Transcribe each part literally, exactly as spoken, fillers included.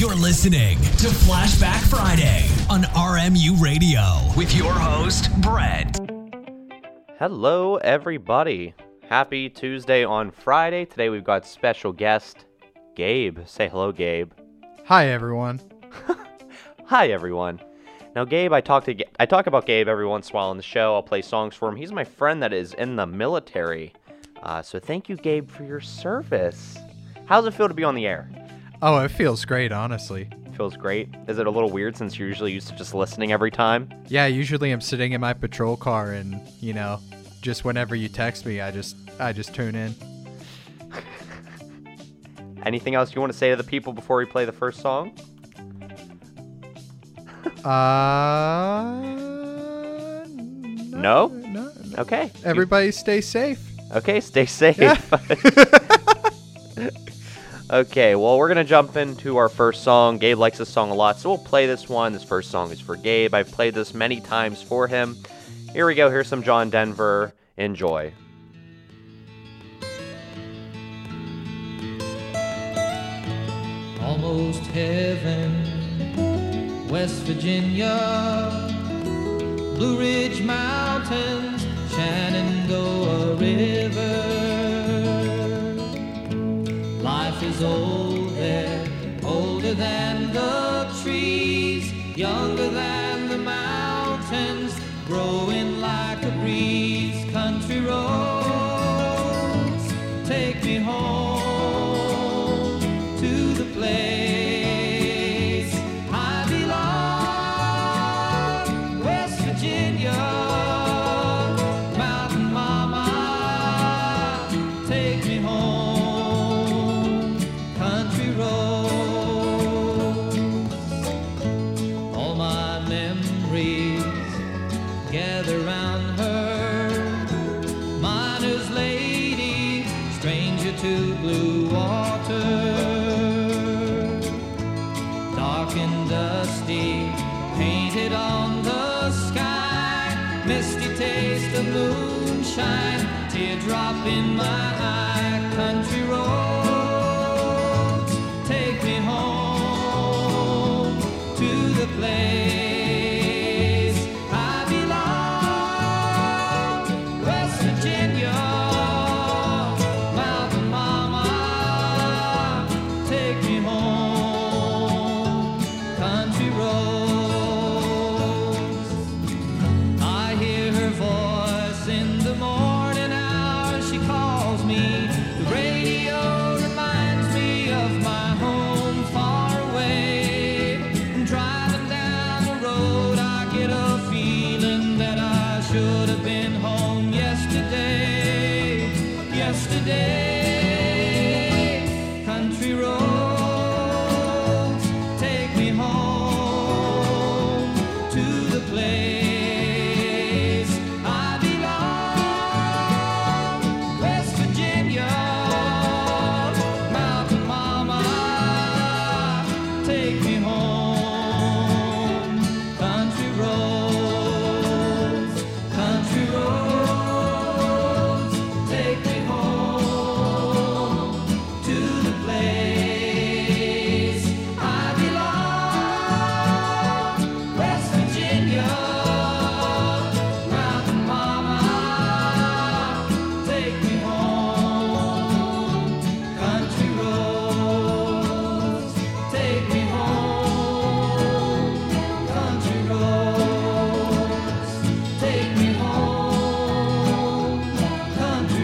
You're listening to Flashback Friday on R M U Radio with your host, Brett. Hello, everybody. Happy Tuesday on Friday. Today we've got special guest, Gabe. Say hello, Gabe. Hi, everyone. Hi, everyone. Now, Gabe, I talk to I talk about Gabe every once in a while on the show. I'll play songs for him. He's my friend that is in the military. Uh, so thank you, Gabe, for your service. How's it feel to be on the air? Oh, it feels great, honestly. Feels great. Is it a little weird since you're usually used to just listening every time? Yeah, usually I'm sitting in my patrol car and, you know, just whenever you text me, I just I just tune in. Anything else you want to say to the people before we play the first song? uh No? No? no. Okay. Everybody stay safe. Okay, stay safe. Yeah. Okay, well, we're going to jump into our first song. Gabe likes this song a lot, so we'll play this one. This first song is for Gabe. I've played this many times for him. Here we go. Here's some John Denver. Enjoy. Almost heaven, West Virginia, Blue Ridge Mountains, Shenandoah River. Life is old there, older than the trees, younger than the mountains, growing like a breeze. Country roads, take me home to the place I belong, West Virginia, Mountain Mama, take me home, country roads. All my memories gather round her, miner's lady, stranger to blue water. Dark and dusty, painted on the sky, misty taste of moonshine, teardrop in my eye. Country roads, take me home to the place I belong, West Virginia, Mountain Mama, take me home, country roads. I hear her voice in the morning hours, she calls me. The radio reminds me of my home far away. Driving down the road, I get a feeling that I should have been home yesterday, yesterday. Country roads, take me home to the place I belong, West Virginia, Mountain Mama, take me home, country roads, country roads, take me home to the place I belong, West Virginia, Mountain Mama, take me home, country roads, take me home, country roads, take me home, country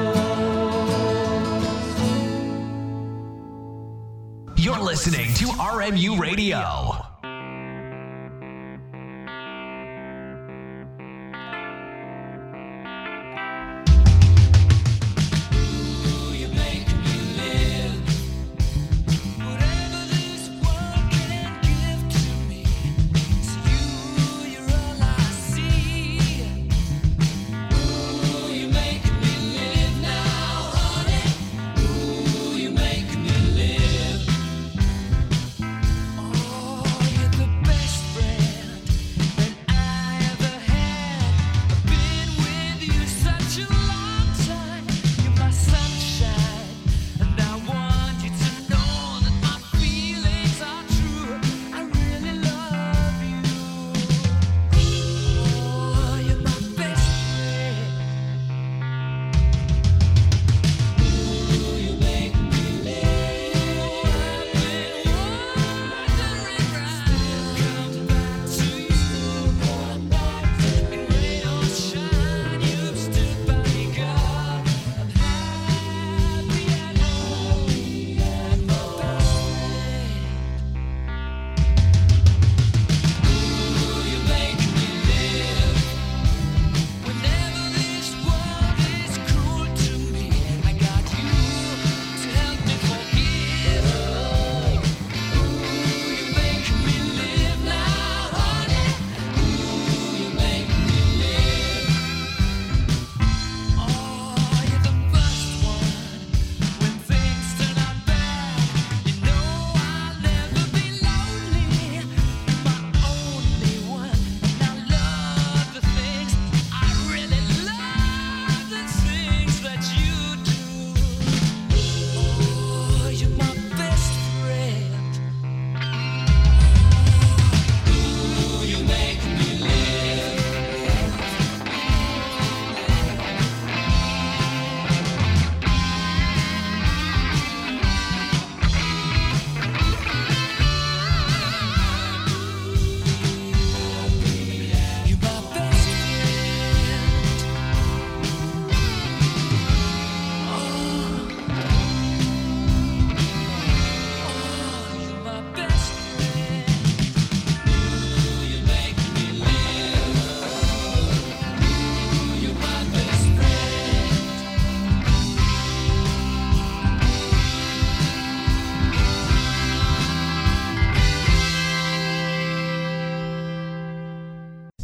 roads. You're listening to R M U Radio. Ooh, you make me live. Oh,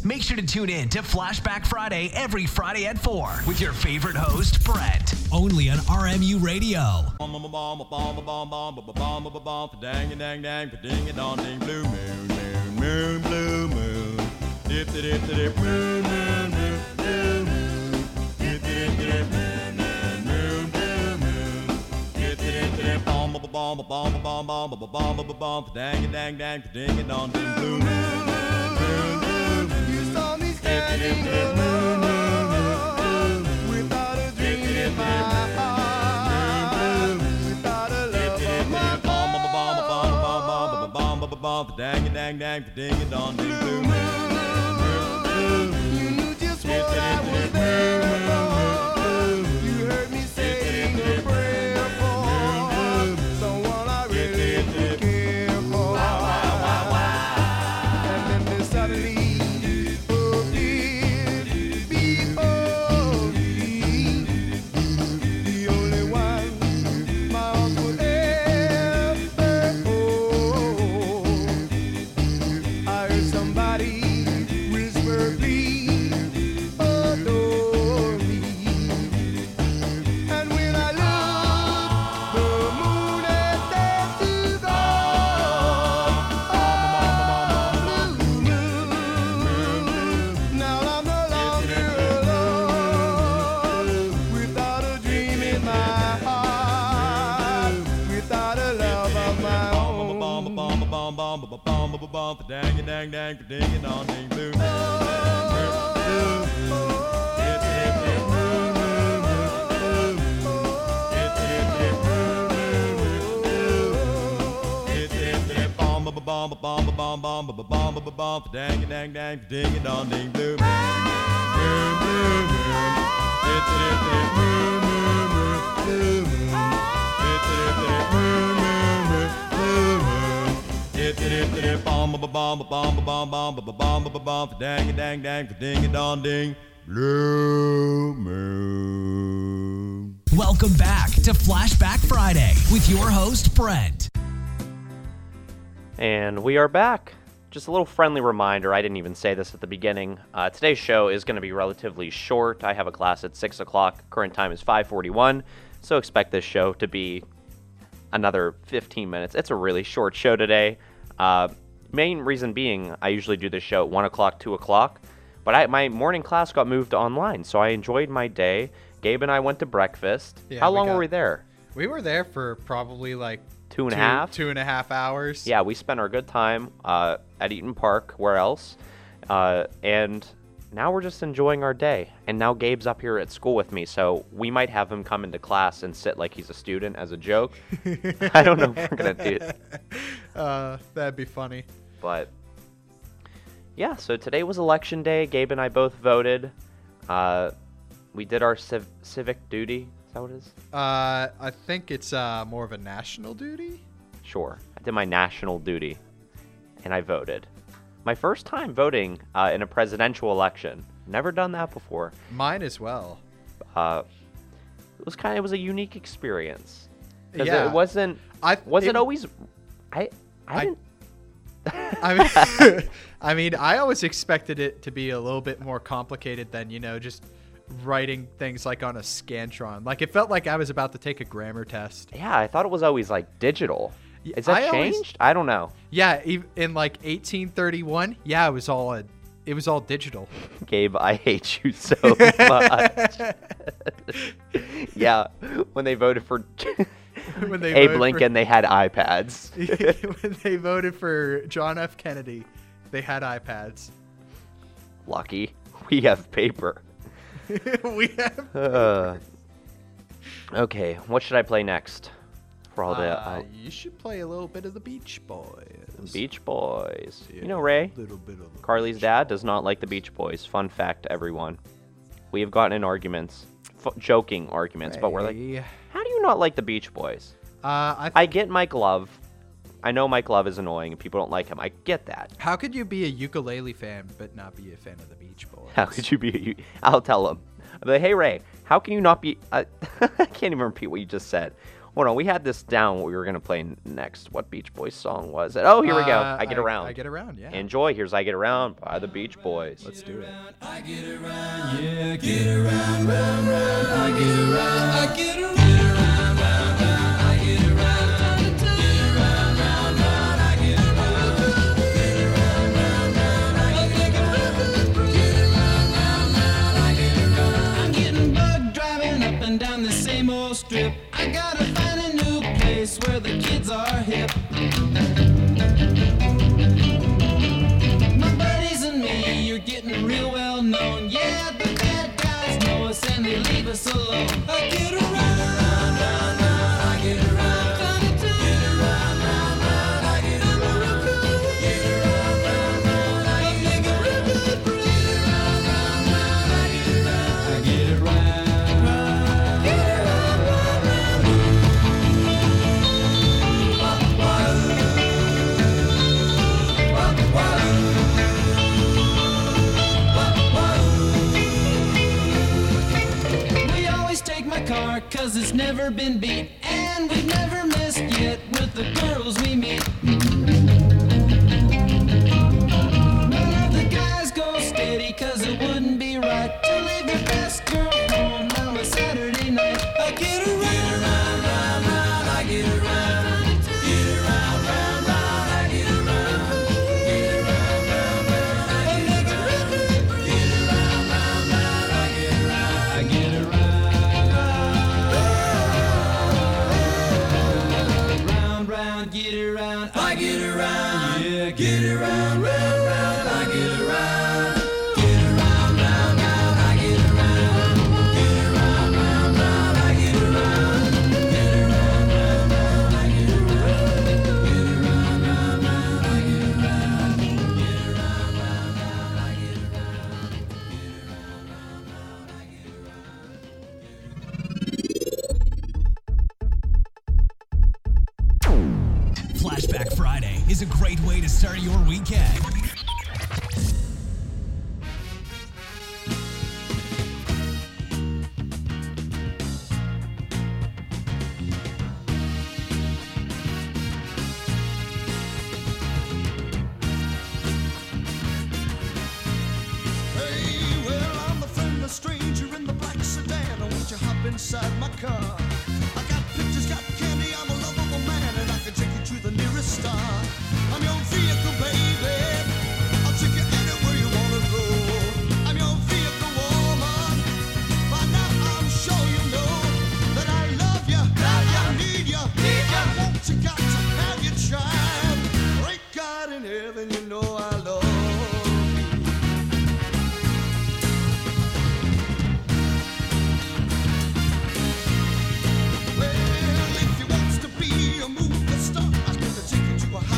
Make sure to tune in to Flashback Friday every Friday at four with your favorite host, Brent. Only on R M U Radio. Dang dang dang, ding dong ding, blue moon, moon, moon, blue moon. Dip dip dip moon, moon, moon, blue moon. Dip dip dip moon, moon, moon, blue moon. Dip dip dip bomb bomb bomb bomb bomb bomb bomb bomb bomb. Dang dang dang, ding dong ding, blue moon, moon, blue moon. You saw me standing alone without a dream in my heart, without a love of my heart. Dang dang dang, ding dong ding, blue moon. You knew just what I was there for. You heard me saying a prayer for someone I really did care for. And then there suddenly appeared before me the only one my heart would ever hold. I heard somebody whisper, please adore me. And when I looked, the moon had dared to go. Oh, blue moon. Now I'm no longer alone, without a dream in my heart, without a love of my own. Dang dang dang, ding dong ding, blue moon. Bomb bomb bomb bomb bomb bomb bomb bomb dang dang dang ding dong ding, blue moon. Moon, blue moon. Dip dip dip moon, moon, moon, blue moon. Dip dip dip moon, moon, moon, blue moon. Dip dip dip bomb bomb bomb bomb bomb bomb bomb bomb dang dang dang ding dong ding, blue moon. Welcome back to Flashback Friday with your host, Brent. And we are back. Just a little friendly reminder, I didn't even say this at the beginning. Uh, today's show is going to be relatively short. I have a class at six o'clock. Current time is five forty-one, so expect this show to be another fifteen minutes. It's a really short show today. Uh, main reason being, I usually do this show at one o'clock, two o'clock, but I, my morning class got moved to online, so I enjoyed my day. Gabe and I went to breakfast. Yeah, How we long got- were we there? We were there for probably like Two and a two, half? two and a half hours. Yeah, we spent our good time uh, at Eaton Park. Where else? Uh, and now we're just enjoying our day. And now Gabe's up here at school with me, so we might have him come into class and sit like he's a student as a joke. I don't know if we're gonna do it, Uh, that'd be funny. but yeah. So today was election day. Gabe and I both voted. Uh, we did our civ- civic duty. Is that what it is? Uh, I think it's uh more of a national duty. Sure. I did my national duty, and I voted. My first time voting uh, in a presidential election. Never done that before. Mine as well. Uh, it was kind of it was a unique experience. 'Cause Yeah. It wasn't. I wasn't it- always. I. I, I- didn't. I mean, I mean, I always expected it to be a little bit more complicated than, you know, just writing things like on a Scantron. Like, it felt like I was about to take a grammar test. Yeah, I thought it was always like digital. Y- Is that I always- changed? I don't know. Yeah, ev- in like eighteen thirty-one, yeah, it was all a, it was all digital. Gabe, I hate you so much. Yeah, when they voted for When they Abe voted Lincoln, they had iPads. For, when they voted for John F. Kennedy, they had iPads. Lucky, we have paper. we have. Uh, okay, what should I play next? For all the Uh, uh, you should play a little bit of the Beach Boys. Beach Boys. Yeah, You know, Ray, little bit of the Carly's Beach dad does not like the Beach Boys. Fun fact to everyone. We have gotten in arguments, f- joking arguments, but we're like, Ray. how do you not like the Beach Boys? Uh, I I get Mike Love. I know Mike Love is annoying and people don't like him. I get that. How could you be a ukulele fan but not be a fan of the Beach Boys? How could you be? A, I'll tell him. I'll be like, hey Ray, how can you not be? Uh, I can't even repeat what you just said. Hold on, we had this down. What we were gonna play n- next. What Beach Boys song was it? Oh, here we go. Uh, I Get Around. I Get Around, yeah. Enjoy. Here's I Get Around by the Beach Boys. Let's do it. I get around, yeah, get around, round, round. I get around, I get around, round, round, round. I get around, get around, round, round. I get around, get around, round, round. I get around, get around, round, round. I get around. I'm getting bugged driving up and down the same old strip. I gotta find a new place where the kids are hip. My buddies and me, you're getting real well known. Yeah, the bad guys know us and they leave us alone. I get around, round, round, round. I get around, get around, round, round. I get around, get around, round, round. I get around, get around, round, round. I get around, I get around, get around, round, round. We always take my car cause it's never been beat. And we've never missed yet with the girls we meet. None of the guys go steady cause it wouldn't be right to leave your best girl home on a Saturday night. I get around, round, round, round. I get around, get around, round, round. I get around, get around, round, round. I get around, get around, round, round. I get around, I get around, round, round, get around. I get around, yeah, get around, round, round. I get around, get around, round, round. I get around, get around, round, round. I get around, get around, round, round. I get around, get around, round, round. I get around, get around, round, round. I get around, get around, round, round. I get Flashback Friday is a great way to start your weekend. Hey, well, I'm a friendless stranger in the black sedan. Won't you hop inside my car? I got pictures, got candy, I'm a lovable man, and I can take you to the nearest star. I'm your vehicle, baby. I'll take you anywhere you wanna go. I'm your vehicle, woman. By now I'm sure you know that I love you, I need you, I want you, got to have you tried. Great God in heaven, you know I love you. Well, if you wants to be a movie star, I can take you to a high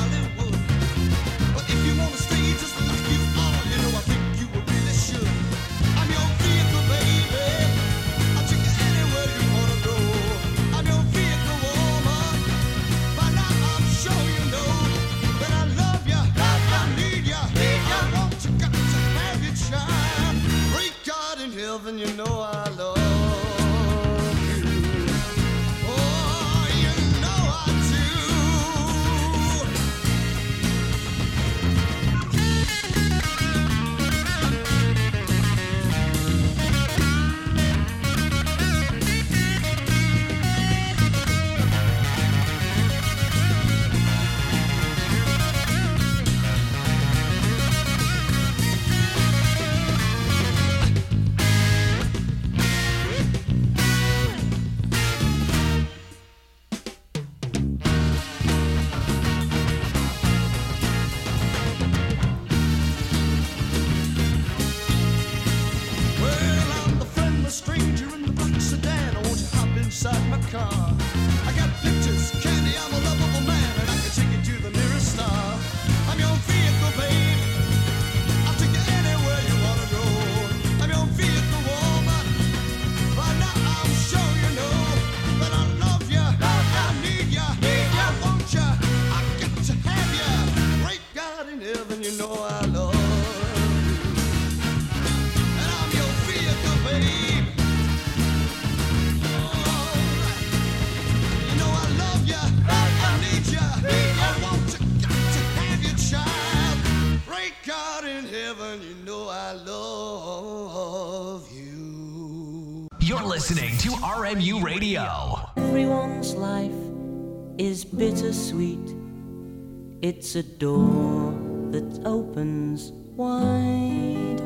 heaven, you know I love you. You're listening to R M U Radio. Everyone's life is bittersweet. It's a door that opens wide,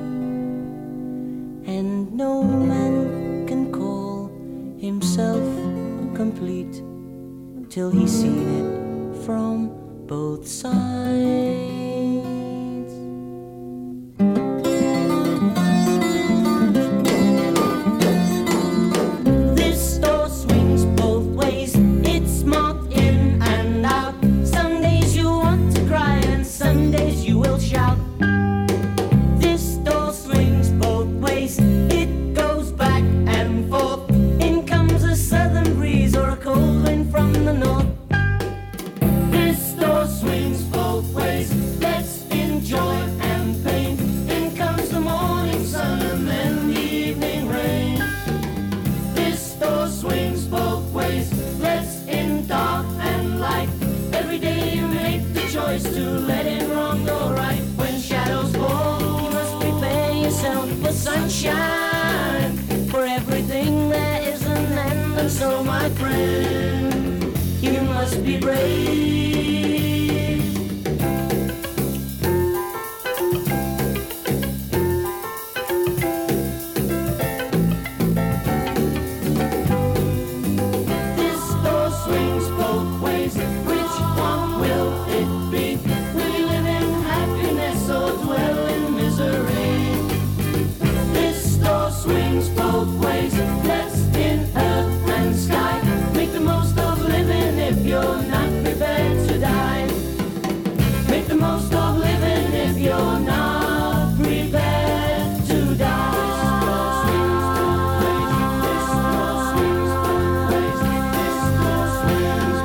and no man can call himself complete till he's seen it from both sides. This door swings both ways. It's marked in and out. Some days you want to cry and some days you will shout. This door swings both ways. It goes back and forth. In comes a southern breeze or a cold wind from the north. This door swings both ways. Let's enjoy and pain. In comes the morning sun and then the evening rain. This door swings both ways. Let's in dark and light. Every day you make the choice to let in wrong go right. When shadows fall, you must prepare yourself for sunshine. For everything there is an end, and so my friend, you must be brave. This door swings both ways. Which one will it be? Will you live in happiness or dwell in misery? This door swings both ways. Let's in earth and sky make the most of living if you're not prepared to die. Make the most of living if you're not prepared to die. This door swings both ways. This door swings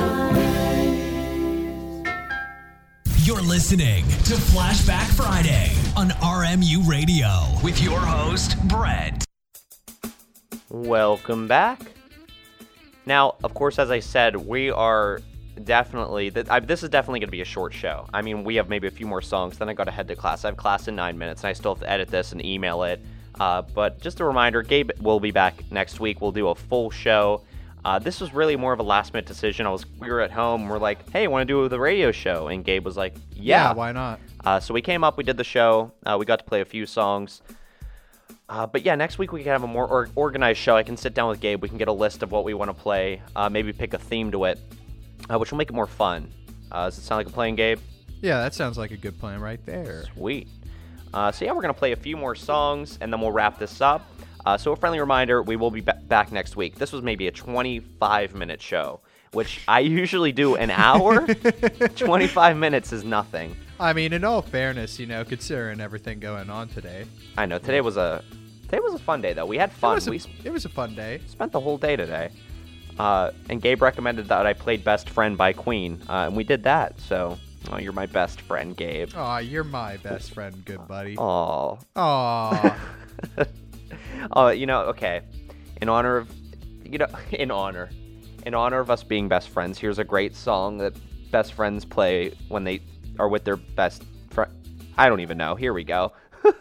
both ways. You're listening to Flashback Friday on R M U Radio with your host, Brett. Welcome back. Now, of course, as I said, we are definitely, th- I, this is definitely going to be a short show. I mean, we have maybe a few more songs, then I got to head to class. I have class in nine minutes, and I still have to edit this and email it. Uh, but just a reminder, Gabe will be back next week. We'll do a full show. Uh, this was really more of a last-minute decision. I was, we were at home, we're like, hey, want to do the radio show? And Gabe was like, yeah. Yeah, why not? Uh, so we came up, we did the show, uh, we got to play a few songs. Uh, but yeah, next week we can have a more or- organized show. I can sit down with Gabe, we can get a list of what we want to play, uh, maybe pick a theme to it, uh, which will make it more fun. Uh, does it sound like a plan, Gabe? Yeah, that sounds like a good plan right there. Sweet. Uh, so yeah, we're going to play a few more songs, and then we'll wrap this up. Uh, so a friendly reminder, we will be ba- back next week. This was maybe a twenty-five minute show, which I usually do an hour. twenty-five minutes is nothing. I mean, in all fairness, you know, considering everything going on today, I know, today was a today was a fun day, though. We had fun. it was a, we it was a fun day. spent the whole day today. Uh, and Gabe recommended that I played Best Friend by Queen, uh, and we did that. So, oh, you're my best friend, Gabe. Aw, you're my best friend, good buddy. Aw. Aw. Oh, you know, okay. In honor of, you know, in honor, in honor of us being best friends, here's a great song that best friends play when they are with their best friend. I don't even know. Here we go.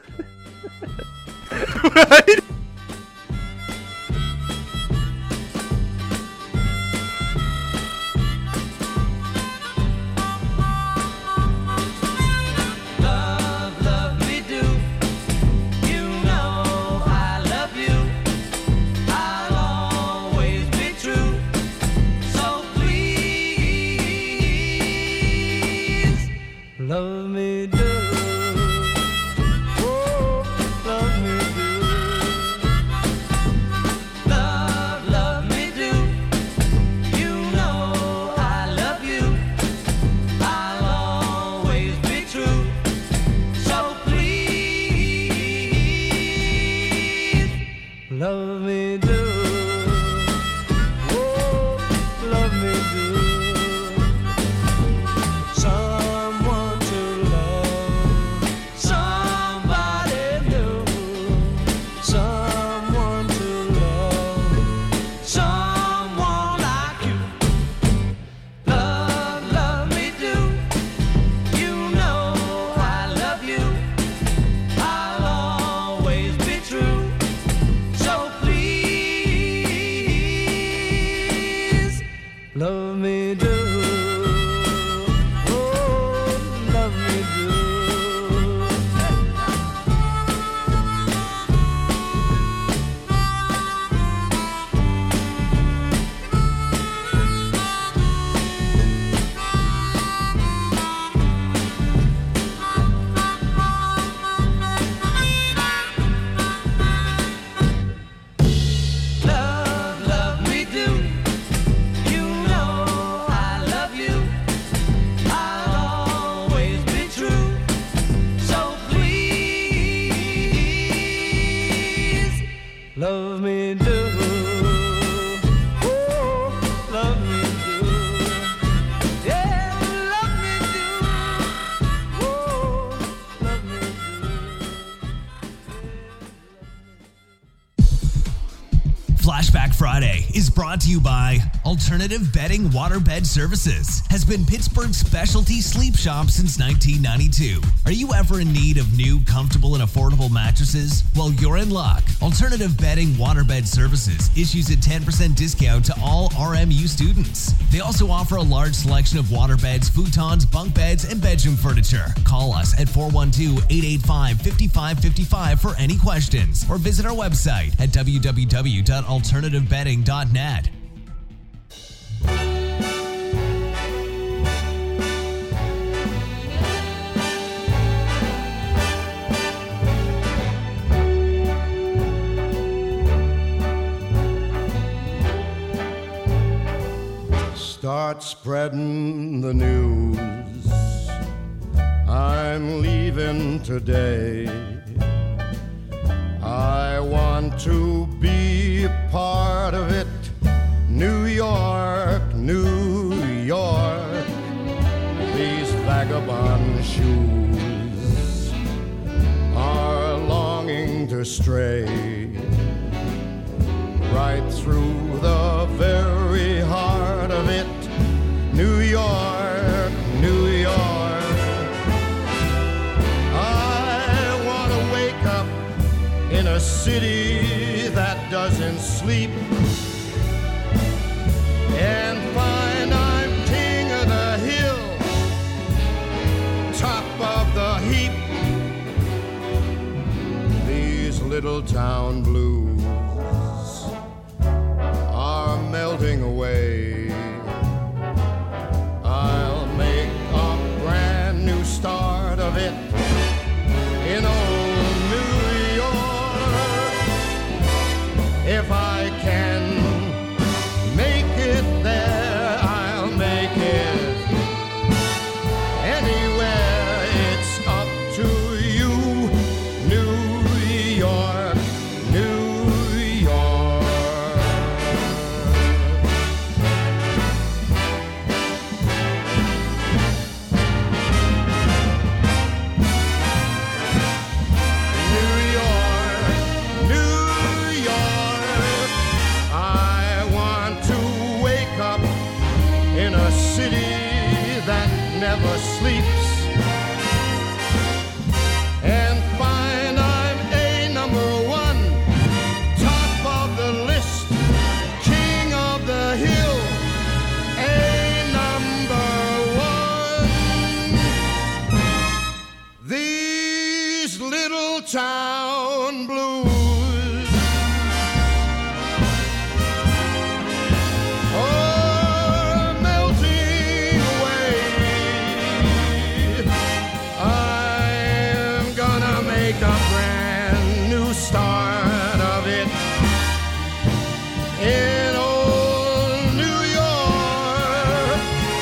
Love, love me do. You know I love you. I'll always be true. So please love me do. Oh, love me do. Flashback Friday is brought to you by Alternative Bedding Waterbed Services. Has been Pittsburgh's specialty sleep shop since nineteen ninety-two. Are you ever in need of new, comfortable, and affordable mattresses? Well, you're in luck. Alternative Bedding Waterbed Services issues a ten percent discount to all R M U students. They also offer a large selection of waterbeds, futons, bunk beds, and bedroom furniture. Call us at four one two, eight eight five, five five five five for any questions, or visit our website at w w w dot alternative bedding dot net. Start spreading the news. I'm leaving today. I want to be a part of it. New York, New York. These vagabond shoes are longing to stray right through the very heart of it. New York, New York. I want to wake up in a city that doesn't sleep and find I'm king of the hill, top of the heap. These little town blues are melting away. I'll make a brand new start of it in old New York. If I can make it there, I'll make it anywhere. It's up to you, New York, New York. New York, New York. I want to wake up in a city that never sleeps and find I'm a number one, top of the list, king of the hill, a number one. These little town blues are melting away. I'm gonna make a brand new start of it in old New York.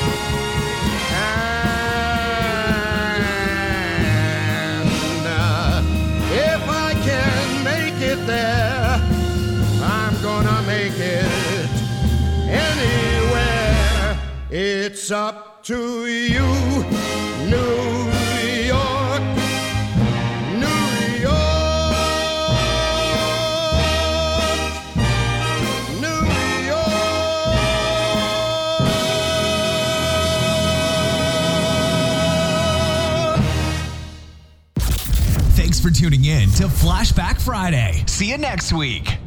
And uh, if I can make it there, I'm gonna make it anywhere. It's up to you, New York, New York, New York. Thanks for tuning in to Flashback Friday. See you next week.